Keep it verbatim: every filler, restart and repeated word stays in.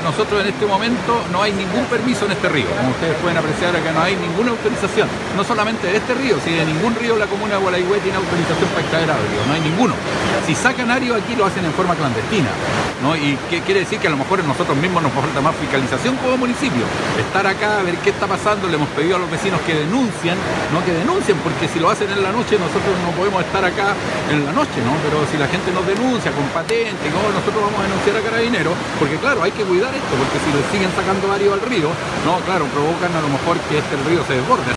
nosotros en este momento no hay ningún permiso en este río. Como ustedes pueden apreciar, acá no hay ninguna autorización. No solamente de este río, sino de ningún río de la comuna de Gualeguay tiene autorización para extraer ario. No hay ninguno. Si sacan ario aquí lo hacen en forma clandestina, ¿no? Y qué quiere decir que a lo mejor nosotros mismos nos falta más fiscalización como municipio. Estar acá a ver qué está pasando. Le hemos pedido a los vecinos que denuncien, no que denuncien, porque si lo hacen en la noche nosotros no podemos estar acá en la noche, ¿no? Pero si la gente nos denuncia con patente, ¿no? Nosotros vamos a denunciar a Carabineros, porque claro, hay que cuidar esto, porque si le siguen sacando ario al río, no, claro, provocan a lo mejor que este río se desborde.